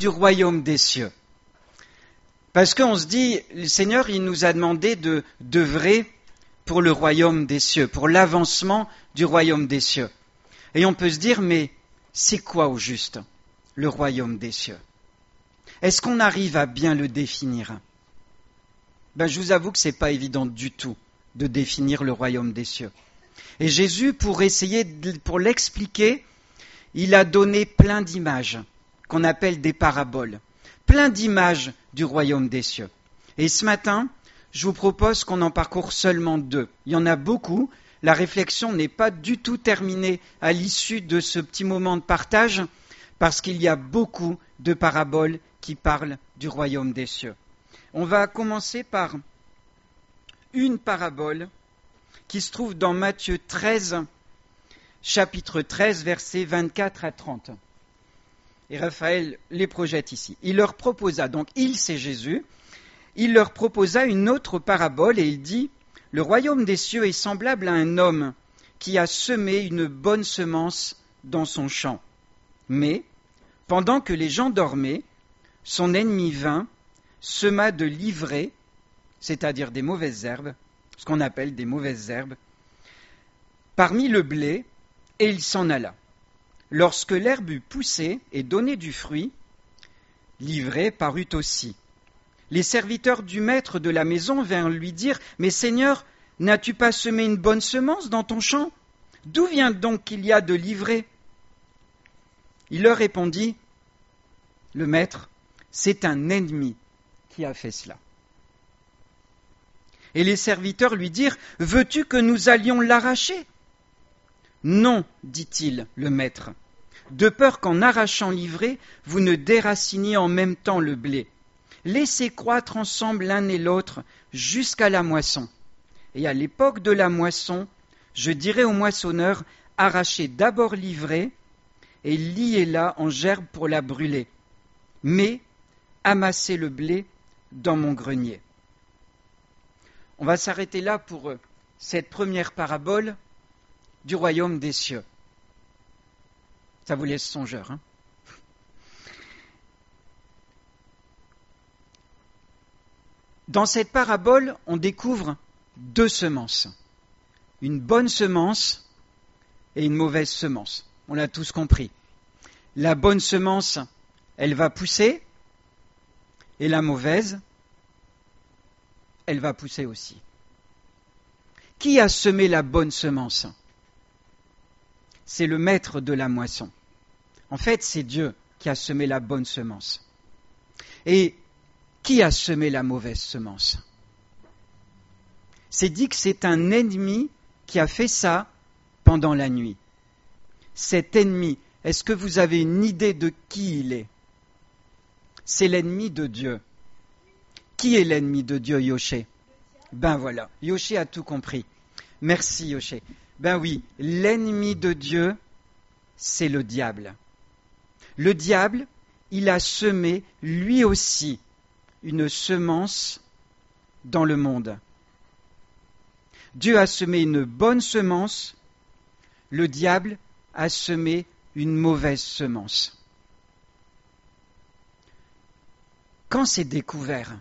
du royaume des cieux. Parce qu'on se dit, le Seigneur, il nous a demandé d'œuvrer pour le royaume des cieux, pour l'avancement du royaume des cieux. Et on peut se dire, mais c'est quoi au juste le royaume des cieux? Est-ce qu'on arrive à bien le définir? Je vous avoue que ce n'est pas évident du tout de définir le royaume des cieux. Et Jésus, pour l'expliquer, il a donné plein d'images qu'on appelle des paraboles. Plein d'images du royaume des cieux. Et ce matin, je vous propose qu'on en parcourt seulement 2. Il y en a beaucoup. La réflexion n'est pas du tout terminée à l'issue de ce petit moment de partage, parce qu'il y a beaucoup de paraboles qui parlent du royaume des cieux. On va commencer par une parabole qui se trouve dans Matthieu 13, chapitre 13, versets 24 à 30. Et Raphaël les projette ici. Il leur proposa, donc c'est Jésus, il leur proposa une autre parabole et il dit « Le royaume des cieux est semblable à un homme qui a semé une bonne semence dans son champ. Mais, pendant que les gens dormaient, son ennemi vint, sema de l'ivraie, c'est-à-dire des mauvaises herbes, ce qu'on appelle des mauvaises herbes, parmi le blé, et il s'en alla. Lorsque l'herbe eut poussé et donné du fruit, l'ivraie parut aussi. Les serviteurs du maître de la maison vinrent lui dire « Mais Seigneur, n'as-tu pas semé une bonne semence dans ton champ? D'où vient donc qu'il y a de l'ivraie ?» Il leur répondit « Le maître, c'est un ennemi qui a fait cela. » Et les serviteurs lui dirent « Veux-tu que nous allions l'arracher ?» Non, dit-il, le maître, de peur qu'en arrachant l'ivraie, vous ne déraciniez en même temps le blé. Laissez croître ensemble l'un et l'autre jusqu'à la moisson. Et à l'époque de la moisson, je dirai au moissonneur, arrachez d'abord l'ivraie et liez-la en gerbe pour la brûler. Mais amassez le blé dans mon grenier. On va s'arrêter là pour cette première parabole du royaume des cieux. Ça vous laisse songeur, hein? Dans cette parabole, on découvre 2 semences. Une bonne semence et une mauvaise semence. On l'a tous compris. La bonne semence, elle va pousser, et la mauvaise, elle va pousser aussi. Qui a semé la bonne semence? C'est le maître de la moisson. En fait, c'est Dieu qui a semé la bonne semence. Et qui a semé la mauvaise semence? C'est dit que c'est un ennemi qui a fait ça pendant la nuit. Cet ennemi, est-ce que vous avez une idée de qui il est? C'est l'ennemi de Dieu. Qui est l'ennemi de Dieu, Yoché? Ben voilà, Yoché a tout compris. Merci, Yoché. Ben oui, l'ennemi de Dieu, c'est le diable. Le diable, il a semé, lui aussi, une semence dans le monde. Dieu a semé une bonne semence, le diable a semé une mauvaise semence. Quand c'est découvert,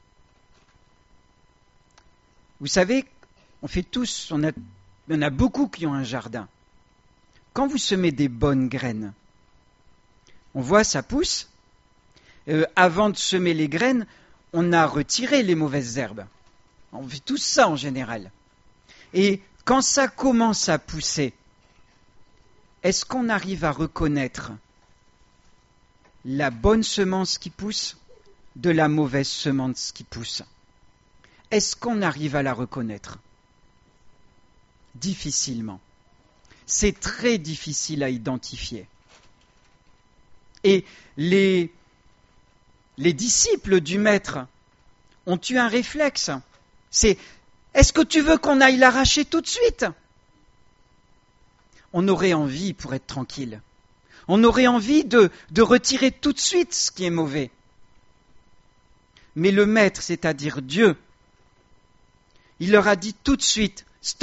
vous savez, on fait tous, il y en a beaucoup qui ont un jardin. Quand vous semez des bonnes graines, on voit ça pousse. Avant de semer les graines, on a retiré les mauvaises herbes. On fait tout ça en général. Et quand ça commence à pousser, est-ce qu'on arrive à reconnaître la bonne semence qui pousse de la mauvaise semence qui pousse? Est-ce qu'on arrive à la reconnaître? Difficilement. C'est très difficile à identifier. Et les disciples du Maître ont eu un réflexe. C'est « Est-ce que tu veux qu'on aille l'arracher tout de suite ?» On aurait envie pour être tranquille. On aurait envie de retirer tout de suite ce qui est mauvais. Mais le Maître, c'est-à-dire Dieu, il leur a dit tout de suite « Stop !»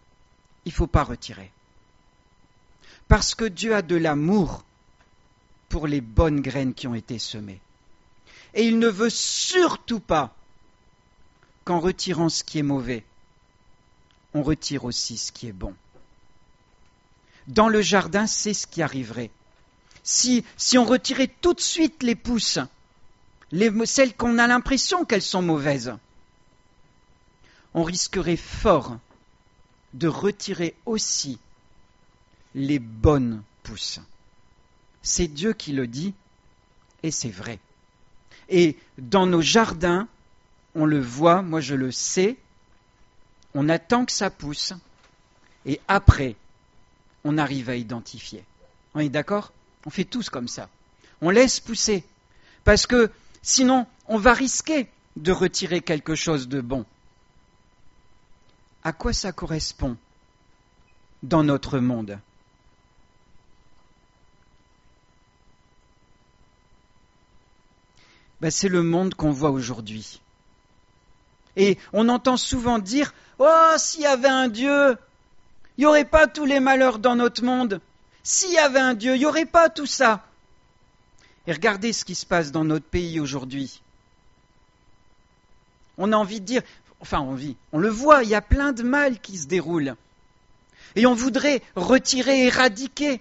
Il ne faut pas retirer. Parce que Dieu a de l'amour pour les bonnes graines qui ont été semées. Et il ne veut surtout pas qu'en retirant ce qui est mauvais, on retire aussi ce qui est bon. Dans le jardin, c'est ce qui arriverait. Si on retirait tout de suite les pousses, celles qu'on a l'impression qu'elles sont mauvaises, on risquerait fort de retirer aussi les bonnes pousses. C'est Dieu qui le dit, et c'est vrai. Et dans nos jardins, on le voit, moi je le sais, on attend que ça pousse, et après, on arrive à identifier. On est d'accord ? On fait tous comme ça. On laisse pousser, parce que sinon, on va risquer de retirer quelque chose de bon. À quoi ça correspond dans notre monde ? C'est le monde qu'on voit aujourd'hui. Et on entend souvent dire « Oh, s'il y avait un Dieu, il n'y aurait pas tous les malheurs dans notre monde. S'il y avait un Dieu, il n'y aurait pas tout ça. » Et regardez ce qui se passe dans notre pays aujourd'hui. On a envie de dire, on le voit, il y a plein de mal qui se déroule. Et on voudrait retirer, éradiquer.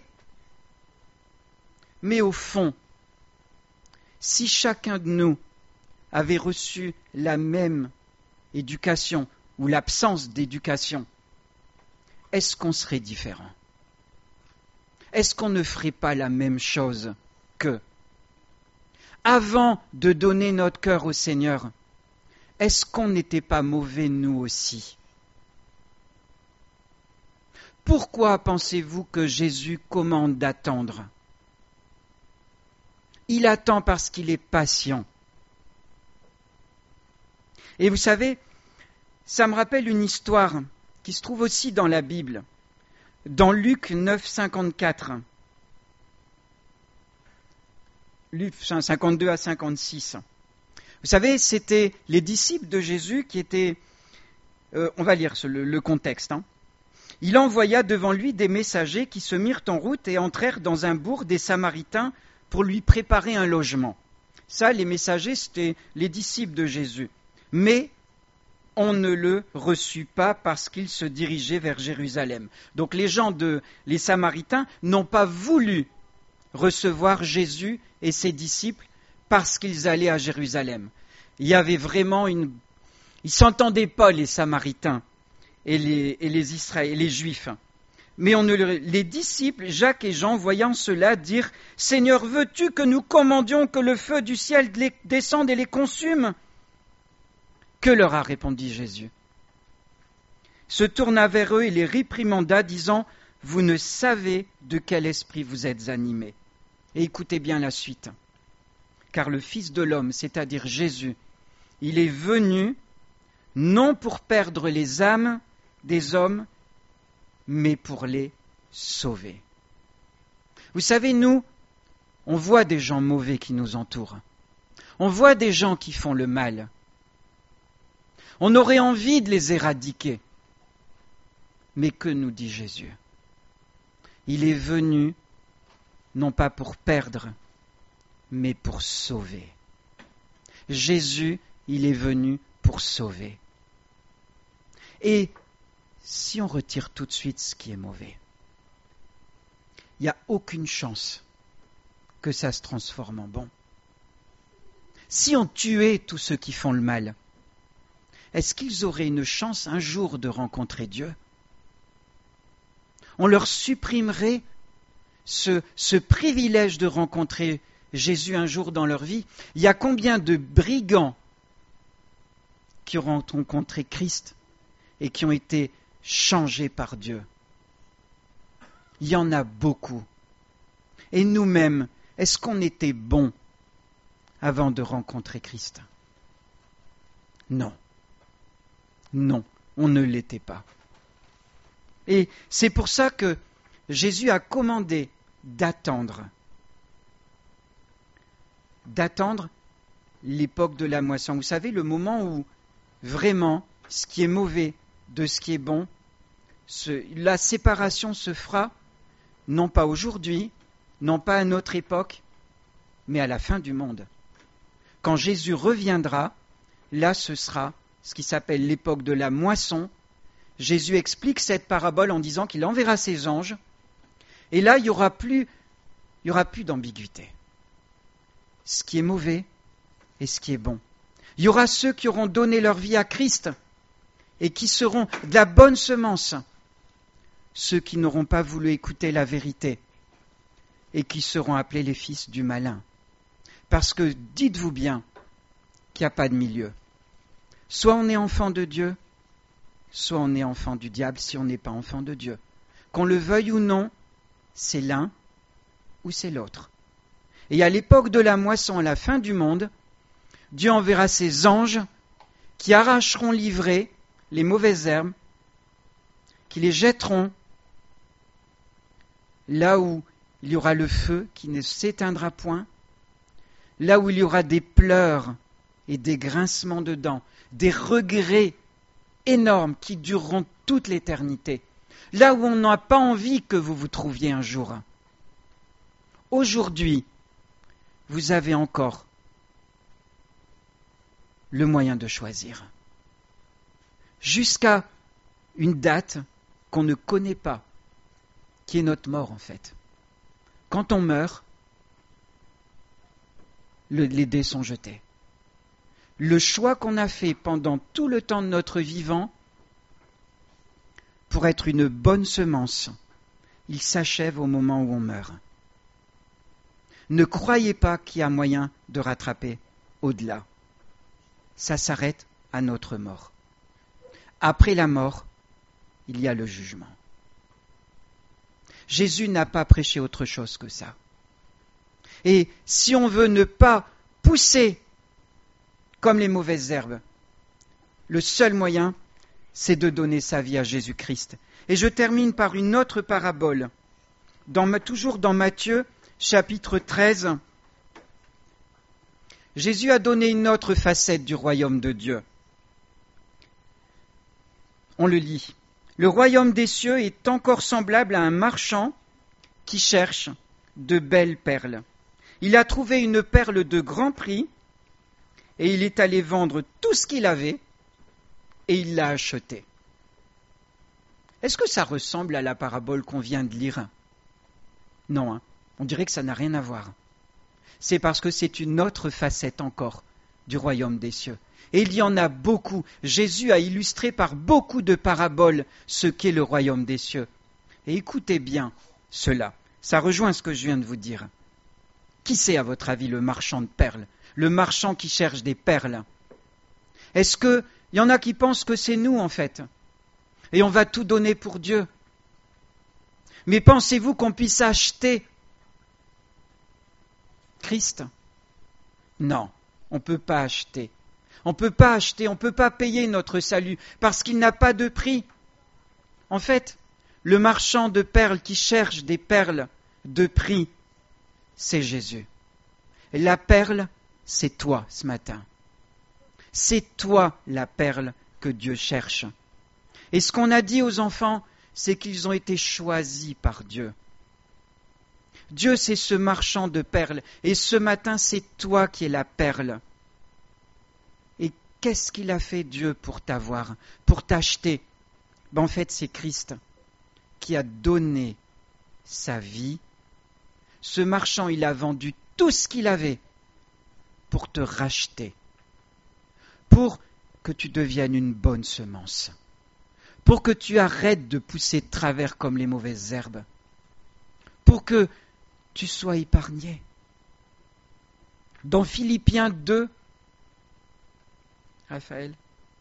Mais au fond, si chacun de nous avait reçu la même éducation ou l'absence d'éducation, est-ce qu'on serait différent ? Est-ce qu'on ne ferait pas la même chose qu'eux ? Avant de donner notre cœur au Seigneur, est-ce qu'on n'était pas mauvais nous aussi ? Pourquoi pensez-vous que Jésus commande d'attendre ? Il attend parce qu'il est patient. Et vous savez, ça me rappelle une histoire qui se trouve aussi dans la Bible, dans Luc 9, 54. Luc 52 à 56. Vous savez, c'était les disciples de Jésus qui étaient... on va lire le contexte. Il envoya devant lui des messagers qui se mirent en route et entrèrent dans un bourg des Samaritains pour lui préparer un logement. Ça, les messagers, c'était les disciples de Jésus. Mais on ne le reçut pas parce qu'il se dirigeait vers Jérusalem. Donc les Samaritains n'ont pas voulu recevoir Jésus et ses disciples parce qu'ils allaient à Jérusalem. Il y avait vraiment ils s'entendaient pas, les Samaritains et les Juifs. Mais les disciples, Jacques et Jean, voyant cela, dirent « Seigneur, veux-tu que nous commandions que le feu du ciel descende et les consume ?» Que leur a répondu Jésus ? Se tourna vers eux et les réprimanda, disant « Vous ne savez de quel esprit vous êtes animés. » Et écoutez bien la suite. Car le Fils de l'homme, c'est-à-dire Jésus, il est venu non pour perdre les âmes des hommes, mais pour les sauver. Vous savez, nous, on voit des gens mauvais qui nous entourent. On voit des gens qui font le mal. On aurait envie de les éradiquer. Mais que nous dit Jésus ? Il est venu non pas pour perdre, mais pour sauver. Jésus, il est venu pour sauver. Et si on retire tout de suite ce qui est mauvais, il n'y a aucune chance que ça se transforme en bon. Si on tuait tous ceux qui font le mal, est-ce qu'ils auraient une chance un jour de rencontrer Dieu ? On leur supprimerait ce privilège de rencontrer Jésus un jour dans leur vie. Il y a combien de brigands qui ont rencontré Christ et qui ont été changés par Dieu? Il y en a beaucoup. Et nous-mêmes, est-ce qu'on était bons avant de rencontrer Christ ? Non. Non, on ne l'était pas. Et c'est pour ça que Jésus a commandé d'attendre l'époque de la moisson. Vous savez, le moment où vraiment ce qui est mauvais de ce qui est bon, la séparation se fera, non pas aujourd'hui, non pas à notre époque, mais à la fin du monde. Quand Jésus reviendra, là ce sera ce qui s'appelle l'époque de la moisson. Jésus explique cette parabole en disant qu'il enverra ses anges, et là il n'y aura plus d'ambiguïté. Ce qui est mauvais et ce qui est bon. Il y aura ceux qui auront donné leur vie à Christ et qui seront de la bonne semence, ceux qui n'auront pas voulu écouter la vérité et qui seront appelés les fils du malin. Parce que dites-vous bien qu'il n'y a pas de milieu. Soit on est enfant de Dieu, soit on est enfant du diable si on n'est pas enfant de Dieu. Qu'on le veuille ou non, c'est l'un ou c'est l'autre. Et à l'époque de la moisson, à la fin du monde, Dieu enverra ses anges qui arracheront l'ivraie, les mauvaises herbes, qui les jetteront là où il y aura le feu qui ne s'éteindra point, là où il y aura des pleurs et des grincements de dents, des regrets énormes qui dureront toute l'éternité, là où on n'a pas envie que vous vous trouviez un jour. Aujourd'hui, vous avez encore le moyen de choisir. Jusqu'à une date qu'on ne connaît pas, qui est notre mort en fait. Quand on meurt, les dés sont jetés. Le choix qu'on a fait pendant tout le temps de notre vivant pour être une bonne semence, il s'achève au moment où on meurt. Ne croyez pas qu'il y a moyen de rattraper au-delà. Ça s'arrête à notre mort. Après la mort, il y a le jugement. Jésus n'a pas prêché autre chose que ça. Et si on veut ne pas pousser comme les mauvaises herbes, le seul moyen, c'est de donner sa vie à Jésus-Christ. Et je termine par une autre parabole, toujours dans Matthieu, chapitre 13. Jésus a donné une autre facette du royaume de Dieu. On le lit. Le royaume des cieux est encore semblable à un marchand qui cherche de belles perles. Il a trouvé une perle de grand prix et il est allé vendre tout ce qu'il avait et il l'a achetée. Est-ce que ça ressemble à la parabole qu'on vient de lire ? Non, on dirait que ça n'a rien à voir. C'est parce que c'est une autre facette encore du royaume des cieux. Et il y en a beaucoup. Jésus a illustré par beaucoup de paraboles ce qu'est le royaume des cieux. Et écoutez bien cela. Ça rejoint ce que je viens de vous dire. Qui c'est, à votre avis, le marchand de perles ? Le marchand qui cherche des perles ? Est-ce qu'il y en a qui pensent que c'est nous, en fait ? Et on va tout donner pour Dieu. Mais pensez-vous qu'on puisse acheter Christ ? Non, on ne peut pas acheter. On ne peut pas acheter, on ne peut pas payer notre salut parce qu'il n'a pas de prix. En fait, le marchand de perles qui cherche des perles de prix, c'est Jésus. Et la perle, c'est toi ce matin. C'est toi la perle que Dieu cherche. Et ce qu'on a dit aux enfants, c'est qu'ils ont été choisis par Dieu. Dieu, c'est ce marchand de perles. Et ce matin, c'est toi qui es la perle. Et qu'est-ce qu'il a fait, Dieu, pour t'avoir, pour t'acheter ? En fait, c'est Christ qui a donné sa vie. Ce marchand, il a vendu tout ce qu'il avait pour te racheter, pour que tu deviennes une bonne semence, pour que tu arrêtes de pousser de travers comme les mauvaises herbes, pour que tu sois épargné. Dans Philippiens 2, Raphaël,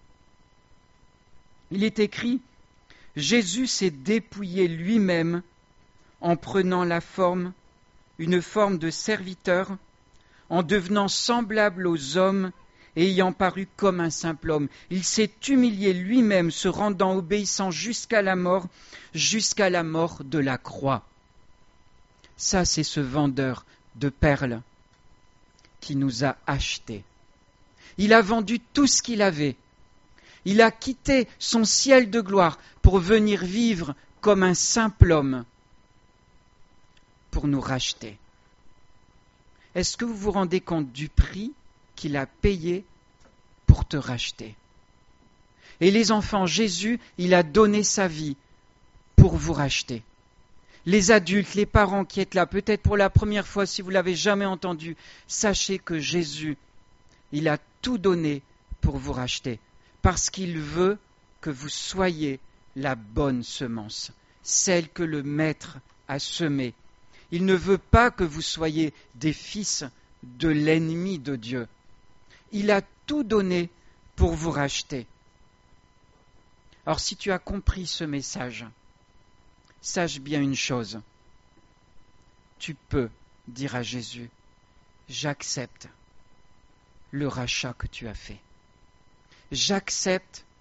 il est écrit « Jésus s'est dépouillé lui-même en prenant une forme de serviteur, en devenant semblable aux hommes et ayant paru comme un simple homme. Il s'est humilié lui-même, se rendant obéissant jusqu'à la mort de la croix. » Ça, c'est ce vendeur de perles qui nous a achetés. Il a vendu tout ce qu'il avait. Il a quitté son ciel de gloire pour venir vivre comme un simple homme, pour nous racheter. Est-ce que vous vous rendez compte du prix qu'il a payé pour te racheter? Et les enfants, Jésus, il a donné sa vie pour vous racheter. Les adultes, les parents qui êtes là, peut-être pour la première fois, si vous ne l'avez jamais entendu, sachez que Jésus, il a tout donné pour vous racheter, parce qu'il veut que vous soyez la bonne semence, celle que le Maître a semée. Il ne veut pas que vous soyez des fils de l'ennemi de Dieu. Il a tout donné pour vous racheter. Alors si tu as compris ce message, sache bien une chose. Tu peux dire à Jésus, j'accepte le rachat que tu as fait. J'accepte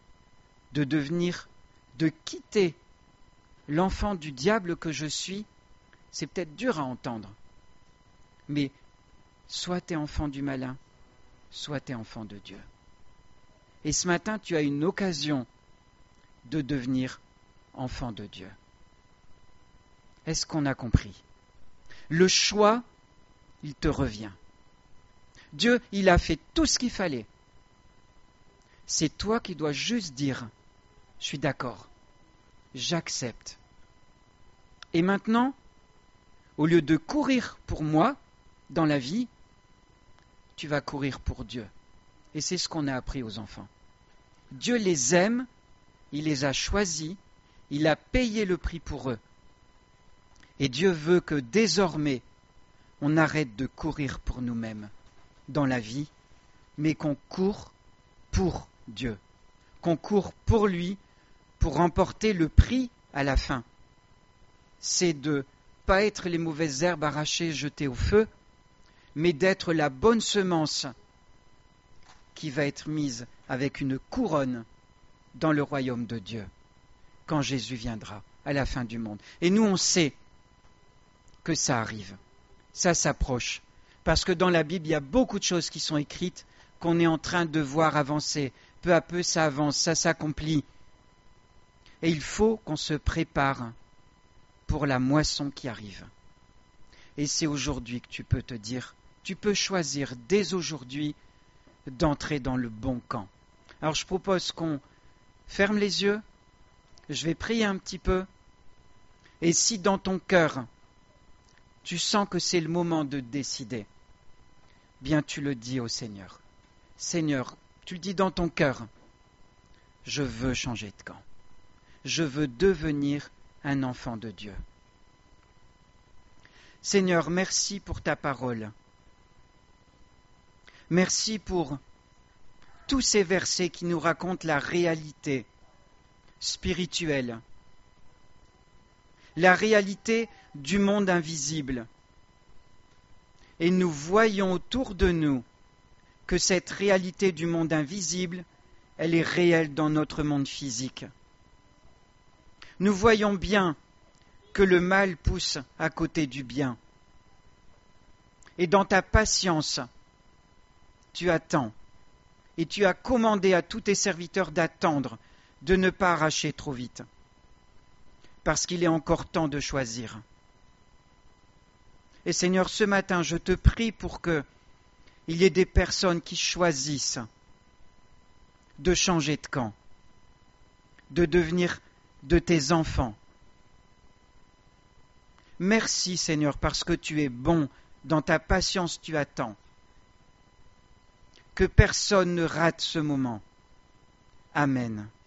de quitter l'enfant du diable que je suis. C'est peut-être dur à entendre, mais soit tu es enfant du malin, soit tu es enfant de Dieu. Et ce matin, tu as une occasion de devenir enfant de Dieu. Est-ce qu'on a compris? Le choix, il te revient. Dieu, il a fait tout ce qu'il fallait. C'est toi qui dois juste dire, je suis d'accord, j'accepte. Et maintenant, au lieu de courir pour moi dans la vie, tu vas courir pour Dieu. Et c'est ce qu'on a appris aux enfants. Dieu les aime, il les a choisis, il a payé le prix pour eux. Et Dieu veut que désormais, on arrête de courir pour nous-mêmes dans la vie, mais qu'on court pour Dieu, qu'on court pour lui, pour remporter le prix à la fin. C'est de pas être les mauvaises herbes arrachées, jetées au feu, mais d'être la bonne semence qui va être mise avec une couronne dans le royaume de Dieu, quand Jésus viendra à la fin du monde. Et nous, on sait que ça arrive, ça s'approche, parce que dans la Bible, il y a beaucoup de choses qui sont écrites qu'on est en train de voir avancer. Peu à peu, ça avance, ça s'accomplit. Et il faut qu'on se prépare pour la moisson qui arrive. Et c'est aujourd'hui que tu peux te dire, tu peux choisir dès aujourd'hui d'entrer dans le bon camp. Alors je propose qu'on ferme les yeux, je vais prier un petit peu, et si dans ton cœur, tu sens que c'est le moment de décider, bien tu le dis au Seigneur. Seigneur, tu le dis dans ton cœur, je veux changer de camp. Je veux devenir un enfant de Dieu. Seigneur, merci pour ta parole. Merci pour tous ces versets qui nous racontent la réalité spirituelle, la réalité du monde invisible. Et nous voyons autour de nous que cette réalité du monde invisible, elle est réelle dans notre monde physique. Nous voyons bien que le mal pousse à côté du bien. Et dans ta patience, tu attends. Et tu as commandé à tous tes serviteurs d'attendre, de ne pas arracher trop vite. Parce qu'il est encore temps de choisir. Et Seigneur, ce matin, je te prie pour qu'il y ait des personnes qui choisissent de changer de camp, de devenir de tes enfants. Merci Seigneur, parce que tu es bon, dans ta patience tu attends. Que personne ne rate ce moment. Amen.